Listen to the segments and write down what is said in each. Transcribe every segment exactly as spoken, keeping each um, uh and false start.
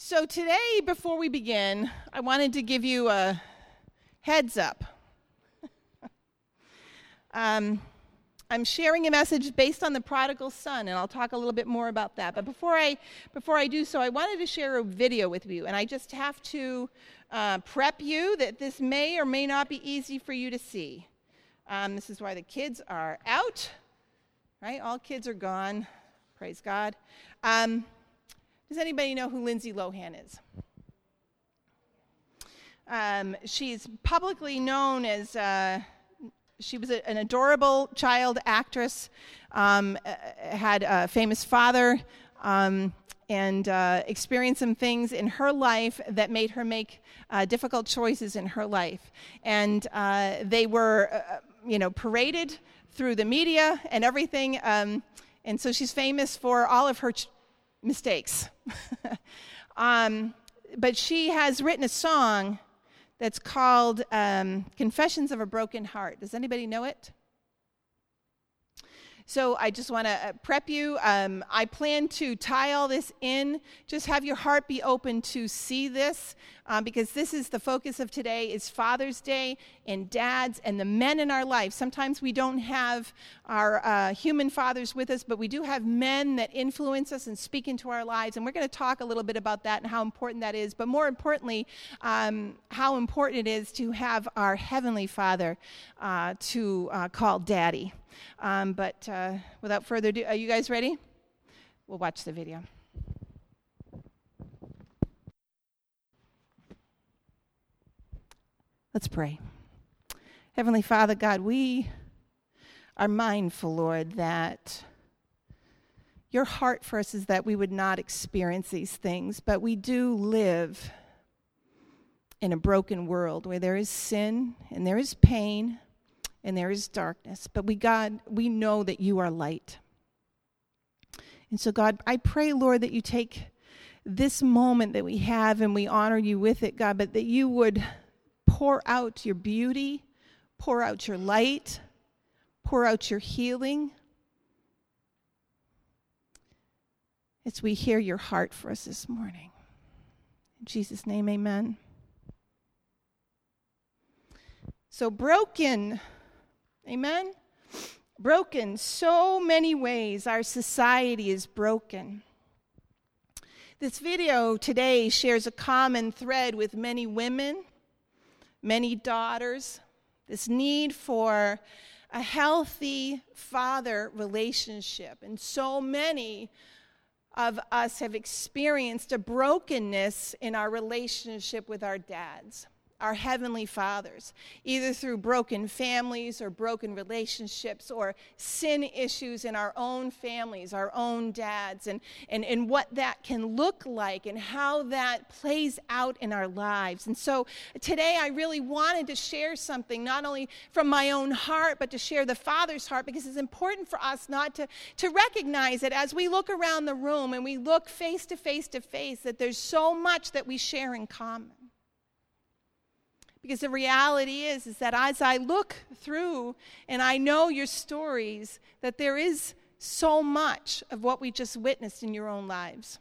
So today, before we begin, I wanted to give you a heads up. um, I'm sharing a message based on the prodigal son, and I'll talk a little bit more about that. But before I before I do so, I wanted to share a video with you, and I just have to uh, prep you that this may or may not be easy for you to see. Um, this is why the kids are out, right? All kids are gone. Praise God. Um, does anybody know who Lindsay Lohan is? Um, she's publicly known as... Uh, She was a, an adorable child actress, um, had a famous father, um, and uh, experienced some things in her life that made her make uh, difficult choices in her life. And uh, they were, uh, you know, paraded through the media and everything. Um, and so she's famous for all of her ch- mistakes. um, but she has written a song that's called um, Confessions of a Broken Heart. Does anybody know it? So I just want to uh, prep you. Um, I plan to tie all this in. Just have your heart be open to see this, um, because this is the focus of today is Father's Day and dads and the men in our life. Sometimes we don't have our uh, human fathers with us, but we do have men that influence us and speak into our lives. And we're going to talk a little bit about that and how important that is. But more importantly, um, how important it is to have our Heavenly Father uh, to uh, call Daddy. Um, but uh, without further ado, are you guys ready? We'll watch the video. Let's pray. Heavenly Father, God, we are mindful, Lord, that your heart for us is that we would not experience these things, but we do live in a broken world where there is sin and there is pain and there is darkness. But we, God, we know that you are light. And so, God, I pray, Lord, that you take this moment that we have and we honor you with it, God, but that you would pour out your beauty, pour out your light, pour out your healing as we hear your heart for us this morning. In Jesus' name, amen. So broken, amen? Broken, so many ways our society is broken. This video today shares a common thread with many women, many daughters, this need for a healthy father relationship. And so many of us have experienced a brokenness in our relationship with our dads, our heavenly fathers, either through broken families or broken relationships or sin issues in our own families, our own dads, and, and, and what that can look like and how that plays out in our lives. And so today I really wanted to share something, not only from my own heart, but to share the Father's heart, because it's important for us not to, to recognize that as we look around the room and we look face to face to face, that there's so much that we share in common. Because the reality is, is that as I look through and I know your stories, that there is so much of what we just witnessed in your own lives.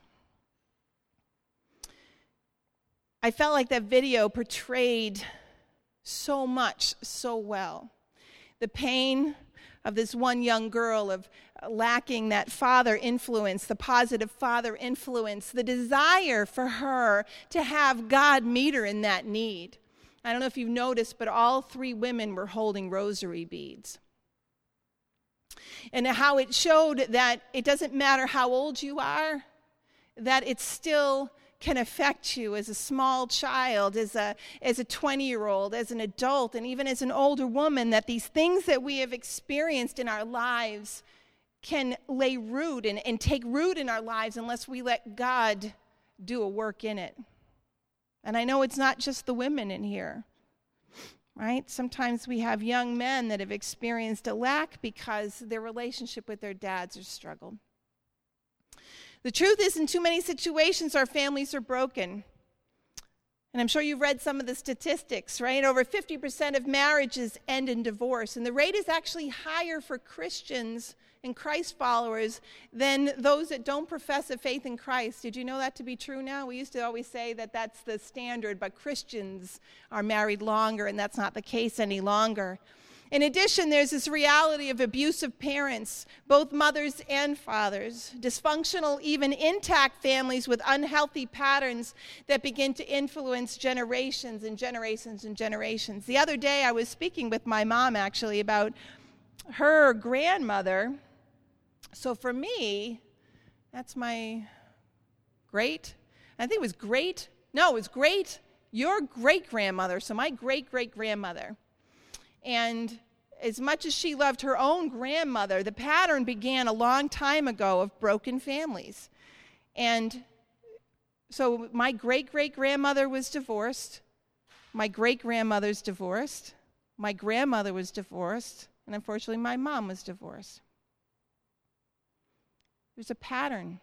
I felt like that video portrayed so much so well. The pain of this one young girl of lacking that father influence, the positive father influence, the desire for her to have God meet her in that need. I don't know if you've noticed, but all three women were holding rosary beads. And how it showed that it doesn't matter how old you are, that it still can affect you as a small child, as a as a twenty-year-old, as an adult, and even as an older woman, that these things that we have experienced in our lives can lay root and, and take root in our lives unless we let God do a work in it. And I know it's not just the women in here, right? Sometimes we have young men that have experienced a lack because their relationship with their dads has struggled. The truth is, in too many situations, our families are broken. And I'm sure you've read some of the statistics, right? Over fifty percent of marriages end in divorce. And the rate is actually higher for Christians and Christ followers than those that don't profess a faith in Christ. Did you know that to be true now? We used to always say that that's the standard, but Christians are married longer, and that's not the case any longer. In addition, there's this reality of abusive parents, both mothers and fathers, dysfunctional, even intact families with unhealthy patterns that begin to influence generations and generations and generations. The other day, I was speaking with my mom, actually, about her grandmother. So for me, that's my great, I think it was great, no, it was great, your great-grandmother, so my great-great-grandmother. And as much as she loved her own grandmother, the pattern began a long time ago of broken families. And so my great-great-grandmother was divorced, my great-grandmother's divorced, my grandmother was divorced, and unfortunately my mom was divorced. There's a pattern.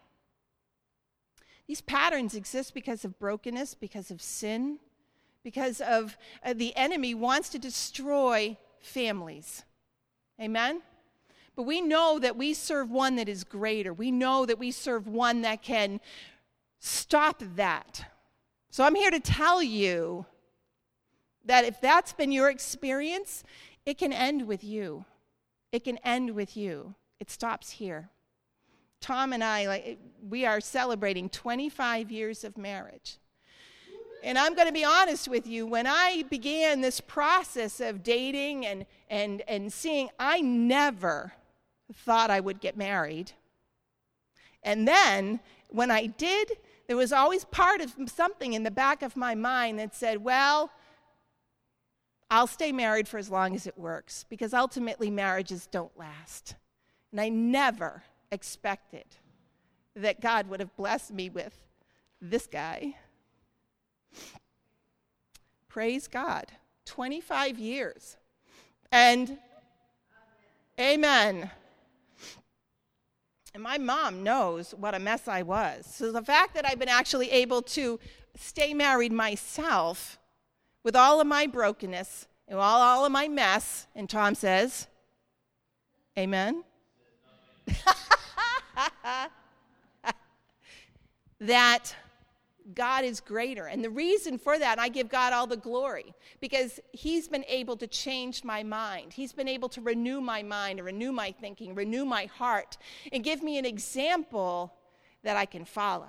These patterns exist because of brokenness, because of sin, because of uh, the enemy wants to destroy families. Amen? But we know that we serve one that is greater. We know that we serve one that can stop that. So I'm here to tell you that if that's been your experience, it can end with you. It can end with you. It stops here. Tom and I, like, we are celebrating twenty-five years of marriage. And I'm going to be honest with you, when I began this process of dating and, and, and seeing, I never thought I would get married. And then, when I did, there was always part of something in the back of my mind that said, well, I'll stay married for as long as it works, because ultimately marriages don't last. And I never expected that God would have blessed me with this guy. Praise God. twenty-five years. And amen. amen. And my mom knows what a mess I was. So the fact that I've been actually able to stay married myself with all of my brokenness and all, all of my mess, and Tom says, amen. That God is greater. And the reason for that, I give God all the glory, because he's been able to change my mind. He's been able to renew my mind, and renew my thinking, renew my heart, and give me an example that I can follow.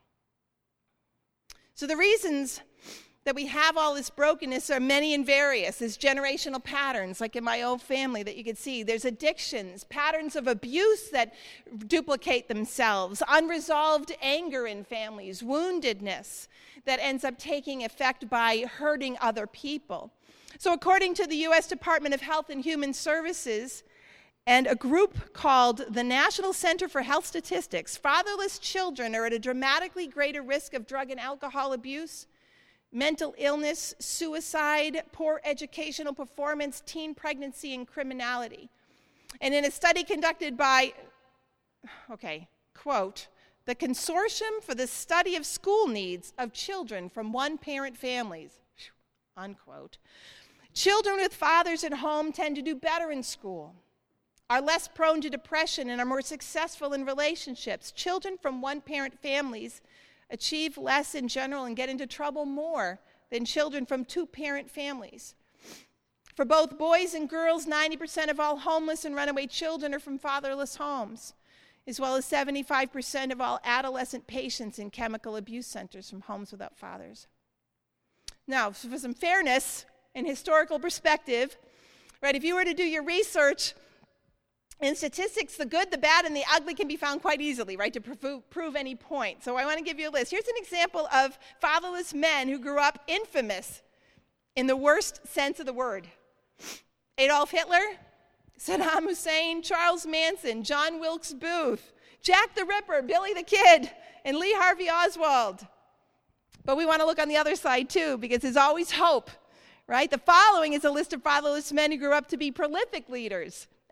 So the reasons that we have all this brokenness are many and various. There's generational patterns, like in my own family that you can see. There's addictions, patterns of abuse that duplicate themselves, unresolved anger in families, woundedness that ends up taking effect by hurting other people. So according to the U S Department of Health and Human Services and a group called the National Center for Health Statistics, fatherless children are at a dramatically greater risk of drug and alcohol abuse, mental illness, suicide, poor educational performance, teen pregnancy, and criminality. And in a study conducted by, okay, quote, the Consortium for the Study of School Needs of Children from One-Parent Families, unquote, children with fathers at home tend to do better in school, are less prone to depression, and are more successful in relationships. Children from one-parent families achieve less in general and get into trouble more than children from two-parent families. For both boys and girls, ninety percent of all homeless and runaway children are from fatherless homes, as well as seventy-five percent of all adolescent patients in chemical abuse centers from homes without fathers. Now, for some fairness and historical perspective, right, if you were to do your research, in statistics, the good, the bad, and the ugly can be found quite easily, right, to prove, prove any point. So I want to give you a list. Here's an example of fatherless men who grew up infamous in the worst sense of the word. Adolf Hitler, Saddam Hussein, Charles Manson, John Wilkes Booth, Jack the Ripper, Billy the Kid, and Lee Harvey Oswald. But we want to look on the other side too, because there's always hope, right? The following is a list of fatherless men who grew up to be prolific leaders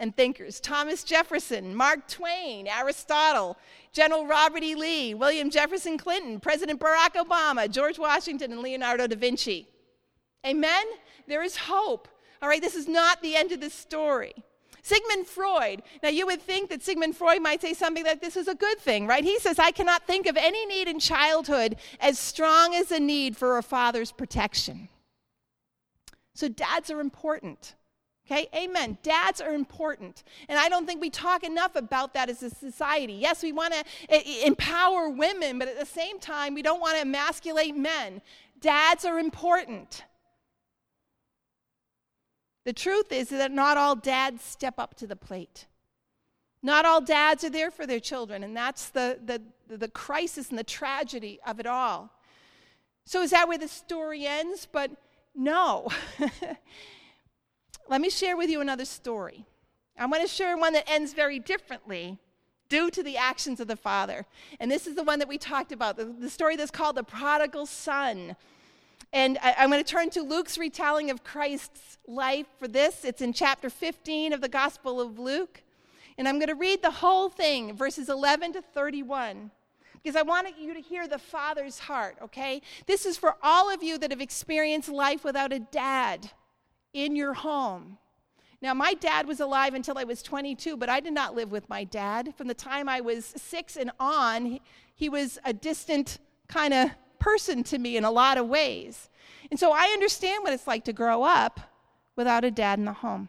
and thinkers: Thomas Jefferson, Mark Twain, Aristotle, General Robert E. Lee, William Jefferson Clinton, President Barack Obama, George Washington, and Leonardo da Vinci. Amen? There is hope. All right, this is not the end of the story. Sigmund Freud. Now, you would think that Sigmund Freud might say something like this is a good thing, right? He says, I cannot think of any need in childhood as strong as a need for a father's protection. So dads are important. Okay, amen. Dads are important. And I don't think we talk enough about that as a society. Yes, we want to I- empower women, but at the same time, we don't want to emasculate men. Dads are important. The truth is that not all dads step up to the plate. Not all dads are there for their children, and that's the, the, the crisis and the tragedy of it all. So is that where the story ends? But no. Let me share with you another story. I'm going to share one that ends very differently due to the actions of the father. And this is the one that we talked about, the, the story that's called the prodigal son. And I, I'm going to turn to Luke's retelling of Christ's life for this. It's in chapter fifteen of the Gospel of Luke. And I'm going to read the whole thing, verses eleven to thirty-one, because I want you to hear the father's heart, okay? This is for all of you that have experienced life without a dad in your home. Now, my dad was alive until I was twenty-two, but I did not live with my dad. From the time I was six and on, he, he was a distant kind of person to me in a lot of ways. And so I understand what it's like to grow up without a dad in the home.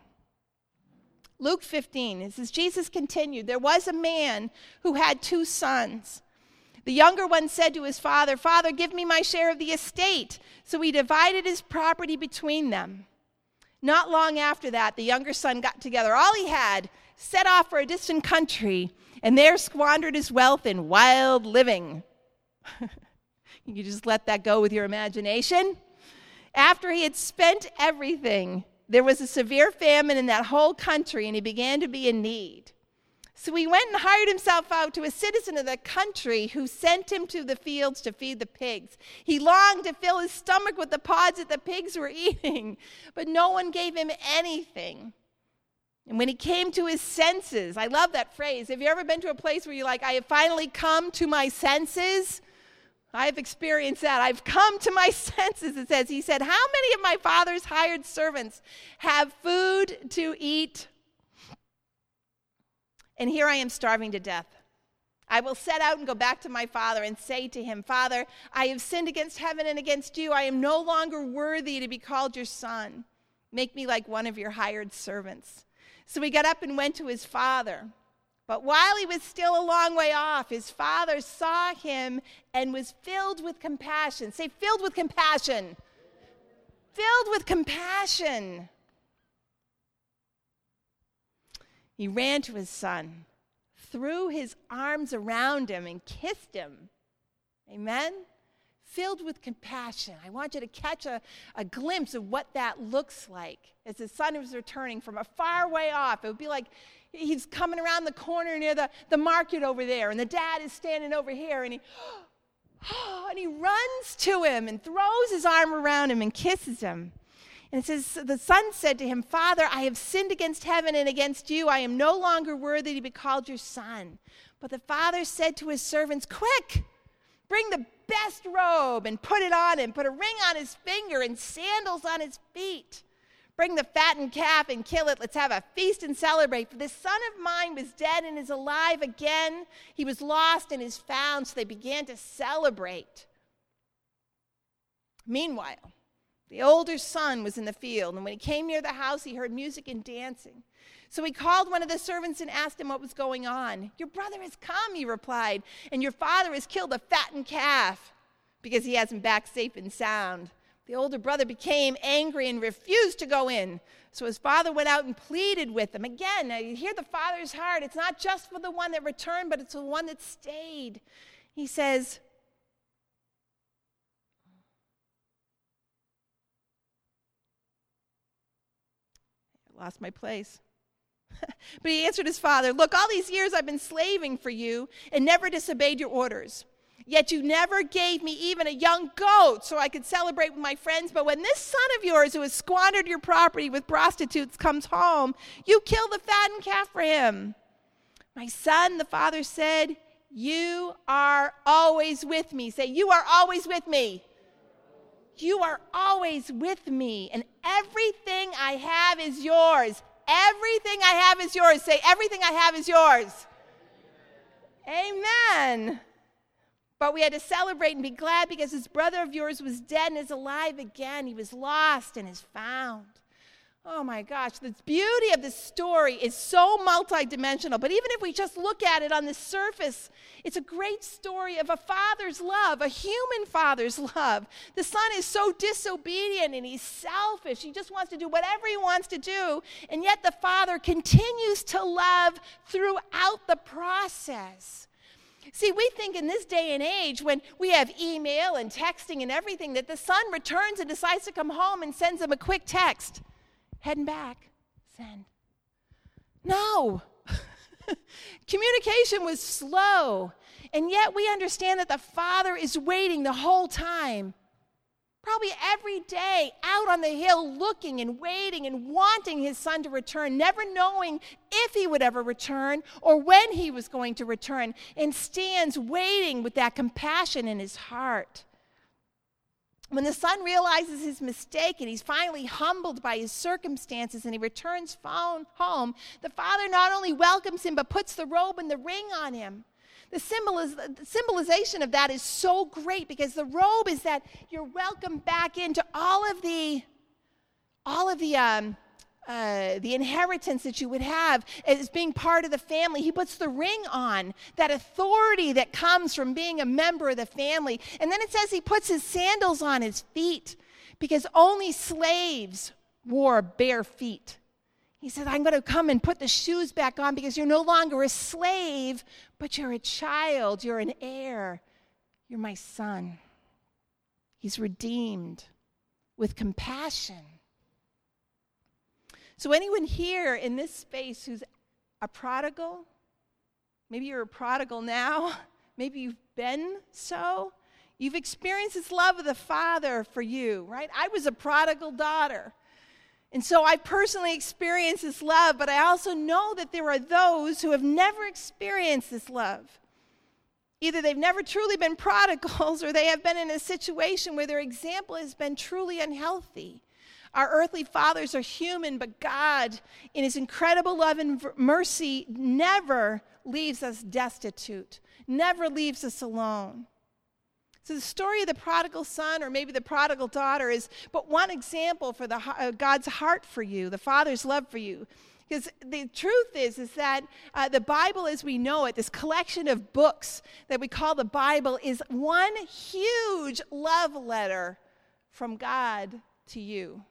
Luke fifteen, it says, Jesus continued, there was a man who had two sons. The younger one said to his father, Father, give me my share of the estate. So he divided his property between them. Not long after that, the younger son got together all he had, set off for a distant country, and there squandered his wealth in wild living. You can just let that go with your imagination. After he had spent everything, there was a severe famine in that whole country, and he began to be in need. So he went and hired himself out to a citizen of the country who sent him to the fields to feed the pigs. He longed to fill his stomach with the pods that the pigs were eating, but no one gave him anything. And when he came to his senses, I love that phrase. Have you ever been to a place where you're like, I have finally come to my senses? I've experienced that. I've come to my senses, it says. He said, how many of my father's hired servants have food to eat? And here I am starving to death. I will set out and go back to my father and say to him, Father, I have sinned against heaven and against you. I am no longer worthy to be called your son. Make me like one of your hired servants. So he got up and went to his father. But while he was still a long way off, his father saw him and was filled with compassion. Say, filled with compassion. Filled with compassion. He ran to his son, threw his arms around him, and kissed him. Amen? Filled with compassion. I want you to catch a, a glimpse of what that looks like as his son was returning from a far way off. It would be like he's coming around the corner near the, the market over there, and the dad is standing over here, and he, oh, and he runs to him and throws his arm around him and kisses him. And it says, the son said to him, Father, I have sinned against heaven and against you. I am no longer worthy to be called your son. But the father said to his servants, quick, bring the best robe and put it on him. Put a ring on his finger and sandals on his feet. Bring the fattened calf and kill it. Let's have a feast and celebrate. For this son of mine was dead and is alive again. He was lost and is found. So they began to celebrate. Meanwhile, the older son was in the field, and when he came near the house, he heard music and dancing. So he called one of the servants and asked him what was going on. Your brother has come, he replied, and your father has killed a fattened calf because he has him back safe and sound. The older brother became angry and refused to go in. So his father went out and pleaded with him. Again, now you hear the father's heart. It's not just for the one that returned, but it's the one that stayed. He says, lost my place. But he answered his father, look, all these years I've been slaving for you and never disobeyed your orders. Yet you never gave me even a young goat so I could celebrate with my friends. But when this son of yours who has squandered your property with prostitutes comes home, you kill the fattened calf for him." "My son," the father said, "you are always with me." Say, "You are always with me." You are always with me, and everything I have is yours. Everything I have is yours. Say, "Everything I have is yours." Amen. But we had to celebrate and be glad because this brother of yours was dead and is alive again. He was lost and is found. Oh my gosh, the beauty of this story is so multidimensional. But even if we just look at it on the surface, it's a great story of a father's love, a human father's love. The son is so disobedient and he's selfish. He just wants to do whatever he wants to do. And yet the father continues to love throughout the process. See, we think in this day and age when we have email and texting and everything that the son returns and decides to come home and sends him a quick text. Heading back, send. No. Communication was slow. And yet we understand that the father is waiting the whole time. Probably every day out on the hill looking and waiting and wanting his son to return, never knowing if he would ever return or when he was going to return, and stands waiting with that compassion in his heart. When the son realizes his mistake and he's finally humbled by his circumstances and he returns home, the father not only welcomes him but puts the robe and the ring on him. The, symboliz- the symbolization of that is so great because the robe is that you're welcomed back into all of the, all of the, um, uh, the inheritance that you would have as being part of the family. He puts the ring on, that authority that comes from being a member of the family. And then it says he puts his sandals on his feet because only slaves wore bare feet. He said, "I'm going to come and put the shoes back on because you're no longer a slave, but you're a child, you're an heir. You're my son." He's redeemed with compassion. So anyone here in this space who's a prodigal, maybe you're a prodigal now, maybe you've been so, you've experienced this love of the Father for you, right? I was a prodigal daughter. And so I personally experienced this love, but I also know that there are those who have never experienced this love. Either they've never truly been prodigals or they have been in a situation where their example has been truly unhealthy. Our earthly fathers are human, but God, in his incredible love and mercy, never leaves us destitute, never leaves us alone. So the story of the prodigal son or maybe the prodigal daughter is but one example for the uh, God's heart for you, the Father's love for you. Because the truth is, is that uh, the Bible as we know it, this collection of books that we call the Bible, is one huge love letter from God to you.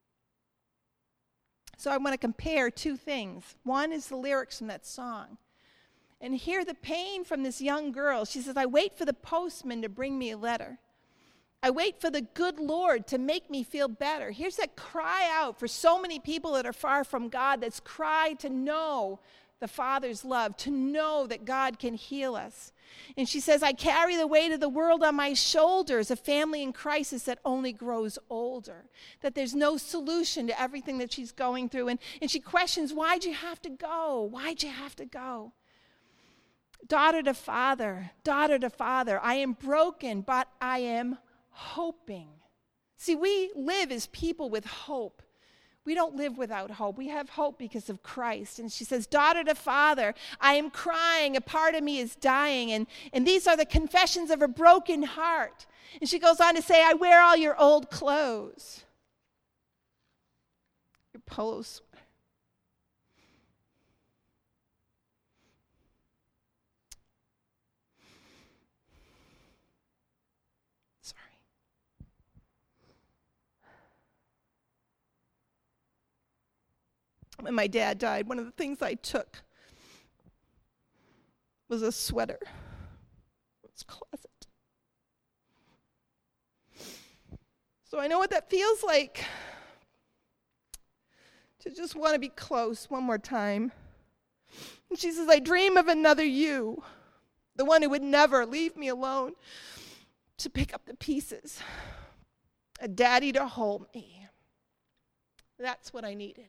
So I want to compare two things. One is the lyrics from that song. And hear the pain from this young girl. She says, "I wait for the postman to bring me a letter. I wait for the good Lord to make me feel better." Here's that cry out for so many people that are far from God. That's cry to know the Father's love, to know that God can heal us. And she says, "I carry the weight of the world on my shoulders, a family in crisis that only grows older." That there's no solution to everything that she's going through. And, and she questions, why'd you have to go? Why'd you have to go? Daughter to father, daughter to father, I am broken, but I am hoping. See, we live as people with hope. We don't live without hope. We have hope because of Christ. And she says, daughter to father, I am crying. A part of me is dying. And, and these are the confessions of a broken heart. And she goes on to say, I wear all your old clothes. Your polo sweater. When my dad died, one of the things I took was a sweater from his closet. So I know what that feels like, to just want to be close one more time. And she says, I dream of another you, the one who would never leave me alone to pick up the pieces, a daddy to hold me. That's what I needed.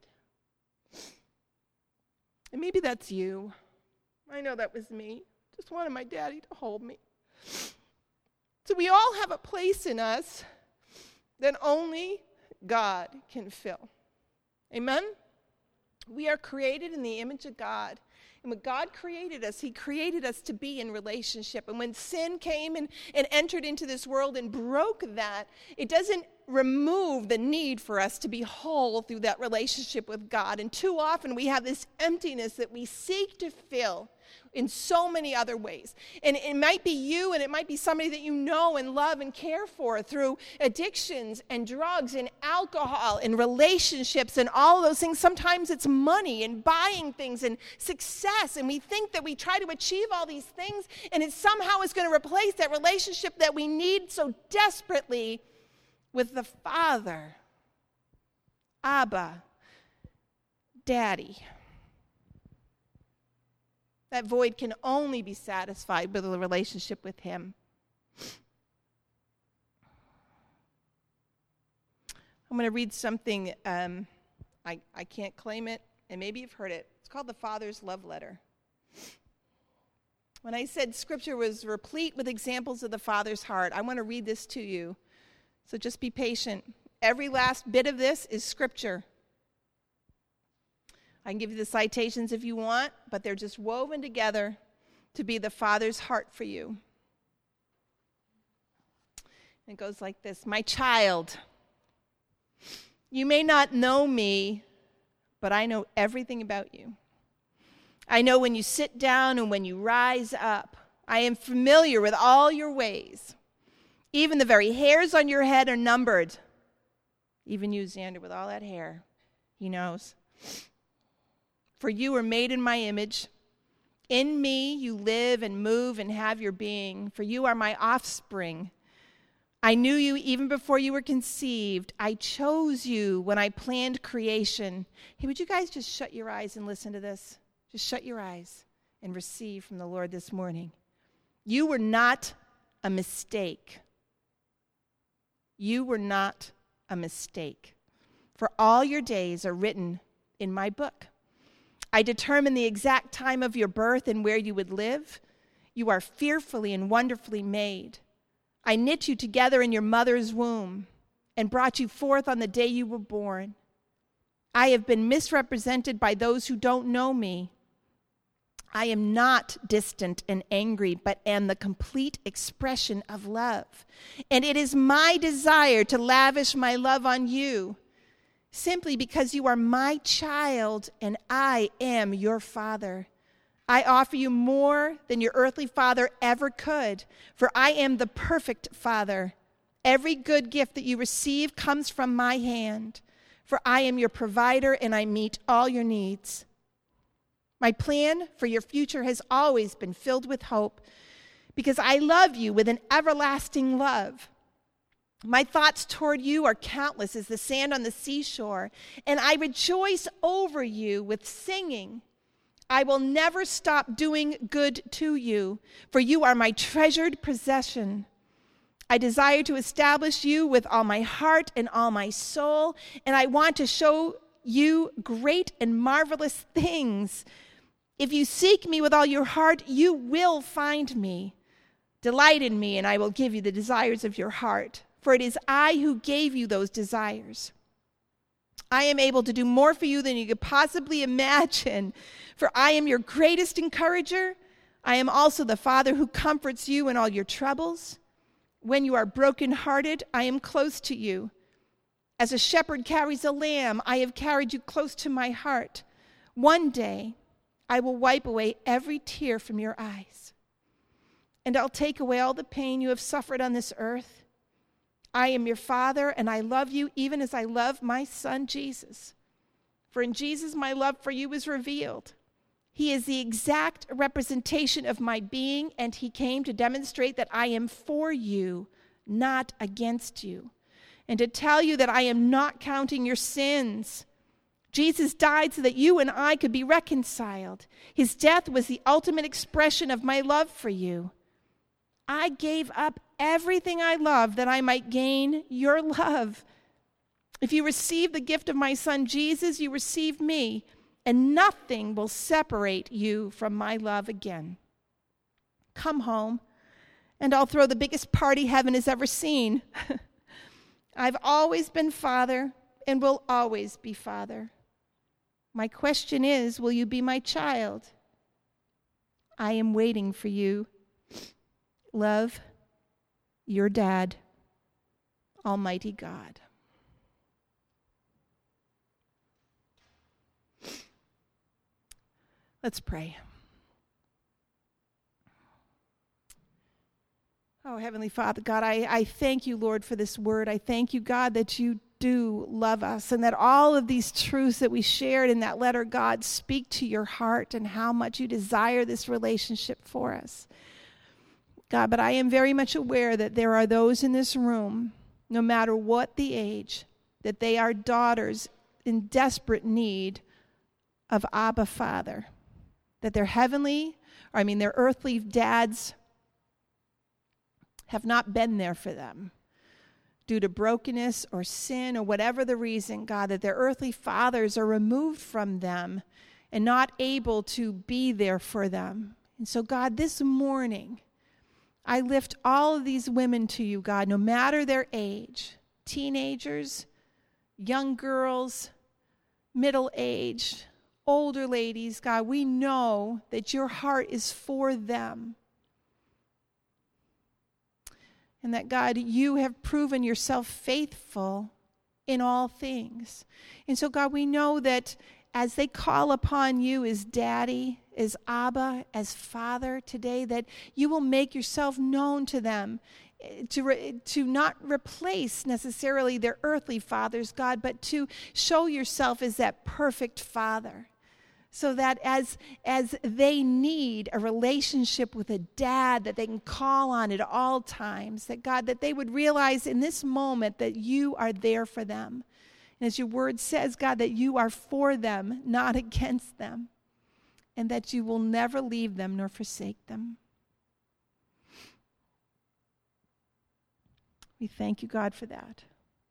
And maybe that's you. I know that was me. Just wanted my daddy to hold me. So we all have a place in us that only God can fill. Amen? We are created in the image of God. And when God created us, he created us to be in relationship. And when sin came and, and entered into this world and broke that, it doesn't remove the need for us to be whole through that relationship with God. And too often we have this emptiness that we seek to fill in so many other ways. And it might be you, and it might be somebody that you know and love and care for through addictions and drugs and alcohol and relationships and all of those things. Sometimes it's money and buying things and success, and we think that we try to achieve all these things, and it somehow is going to replace that relationship that we need so desperately with the Father. Abba, Daddy. That void can only be satisfied with a relationship with him. I'm going to read something, um, I, I can't claim it, and maybe you've heard it. It's called the Father's Love Letter. When I said Scripture was replete with examples of the Father's heart, I want to read this to you. So just be patient. Every last bit of this is Scripture. I can give you the citations if you want, but they're just woven together to be the Father's heart for you. It goes like this. My child, you may not know me, but I know everything about you. I know when you sit down and when you rise up. I am familiar with all your ways. Even the very hairs on your head are numbered. Even you, Xander, with all that hair, he knows. For you were made in my image. In me you live and move and have your being. For you are my offspring. I knew you even before you were conceived. I chose you when I planned creation. Hey, would you guys just shut your eyes and listen to this? Just shut your eyes and receive from the Lord this morning. You were not a mistake. You were not a mistake. For all your days are written in my book. I determined the exact time of your birth and where you would live. You are fearfully and wonderfully made. I knit you together in your mother's womb and brought you forth on the day you were born. I have been misrepresented by those who don't know me. I am not distant and angry, but am the complete expression of love. And it is my desire to lavish my love on you, simply because you are my child and I am your father. I offer you more than your earthly father ever could, for I am the perfect father. Every good gift that you receive comes from my hand, for I am your provider and I meet all your needs. My plan for your future has always been filled with hope, because I love you with an everlasting love. My thoughts toward you are countless as the sand on the seashore, and I rejoice over you with singing. I will never stop doing good to you, for you are my treasured possession. I desire to establish you with all my heart and all my soul, and I want to show you great and marvelous things. If you seek me with all your heart, you will find me. Delight in me, and I will give you the desires of your heart. For it is I who gave you those desires. I am able to do more for you than you could possibly imagine. For I am your greatest encourager. I am also the Father who comforts you in all your troubles. When you are brokenhearted, I am close to you. As a shepherd carries a lamb, I have carried you close to my heart. One day, I will wipe away every tear from your eyes. And I'll take away all the pain you have suffered on this earth. I am your Father, and I love you even as I love my Son, Jesus. For in Jesus, my love for you is revealed. He is the exact representation of my being, and he came to demonstrate that I am for you, not against you, and to tell you that I am not counting your sins. Jesus died so that you and I could be reconciled. His death was the ultimate expression of my love for you. I gave up everything I love that I might gain your love. If you receive the gift of my son Jesus, you receive me, and nothing will separate you from my love again. Come home, and I'll throw the biggest party heaven has ever seen. I've always been father and will always be father. My question is, will you be my child? I am waiting for you. Love, your dad, Almighty God. Let's pray. Oh, Heavenly Father, God, I, I thank you, Lord, for this word. I thank you, God, that you do love us and that all of these truths that we shared in that letter, God, speak to your heart and how much you desire this relationship for us. God, but I am very much aware that there are those in this room, no matter what the age, that they are daughters in desperate need of Abba Father, that their heavenly, or I mean their earthly dads have not been there for them due to brokenness or sin or whatever the reason, God, that their earthly fathers are removed from them and not able to be there for them. And so, God, this morning, I lift all of these women to you, God, no matter their age, teenagers, young girls, middle-aged, older ladies, God, we know that your heart is for them. And that, God, you have proven yourself faithful in all things. And so, God, we know that as they call upon you as Daddy, as Abba, as Father today, that you will make yourself known to them, to, re- to not replace necessarily their earthly fathers, God, but to show yourself as that perfect Father. So that as, as they need a relationship with a dad that they can call on at all times, that God, that they would realize in this moment that you are there for them. And as your word says, God, that you are for them, not against them. And that you will never leave them nor forsake them. We thank you, God, for that.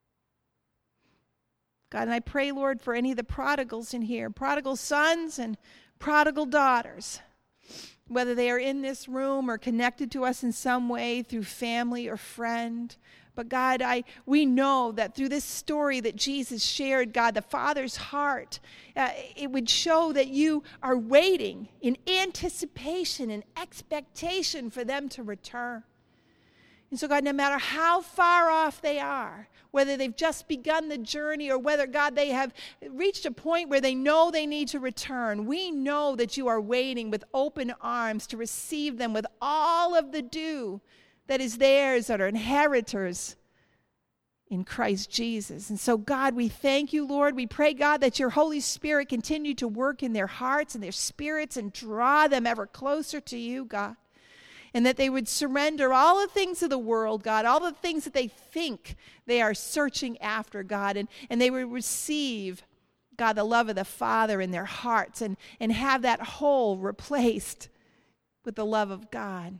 God, and I pray, Lord, for any of the prodigals in here, prodigal sons and prodigal daughters, whether they are in this room or connected to us in some way through family or friend. But God, I we know that through this story that Jesus shared, God, the Father's heart, uh, it would show that you are waiting in anticipation and expectation for them to return. And so, God, no matter how far off they are, whether they've just begun the journey or whether, God, they have reached a point where they know they need to return, we know that you are waiting with open arms to receive them with all of the due that is theirs, that are inheritors in Christ Jesus. And so, God, we thank you, Lord. We pray, God, that your Holy Spirit continue to work in their hearts and their spirits and draw them ever closer to you, God. And that they would surrender all the things of the world, God, all the things that they think they are searching after, God, and, and they would receive, God, the love of the Father in their hearts and, and have that hole replaced with the love of God.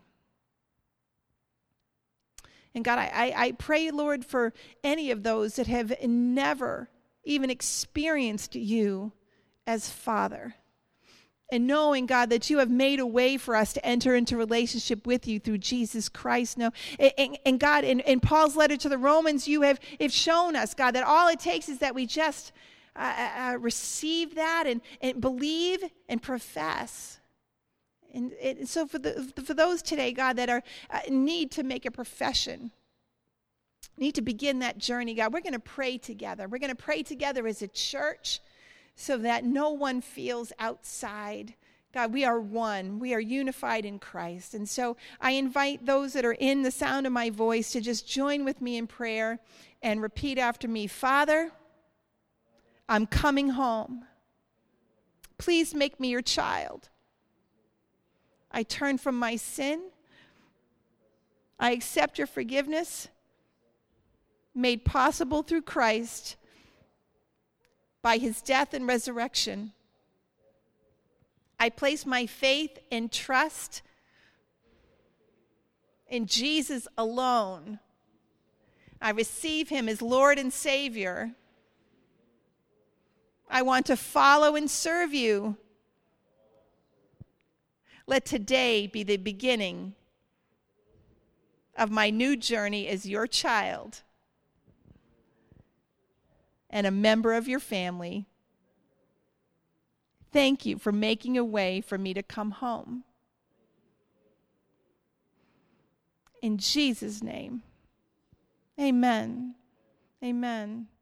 And God, I, I pray, Lord, for any of those that have never even experienced you as Father. And knowing, God, that you have made a way for us to enter into relationship with you through Jesus Christ. No, and, and, and God, in, in Paul's letter to the Romans, you have, have shown us, God, that all it takes is that we just uh, uh, receive that and, and believe and profess. And it, so for the for those today, God, that are uh, need to make a profession, need to begin that journey, God, we're going to pray together. We're going to pray together as a church, so that no one feels outside. God, we are one. We are unified in Christ. And so I invite those that are in the sound of my voice to just join with me in prayer and repeat after me. Father, I'm coming home. Please make me your child. I turn from my sin. I accept your forgiveness, made possible through Christ. by his death and resurrection. I place my faith and trust in Jesus alone. I receive him as Lord and Savior. I want to follow and serve you. Let today be the beginning of my new journey as your child and a member of your family. Thank you for making a way for me to come home. In Jesus' name, amen. Amen.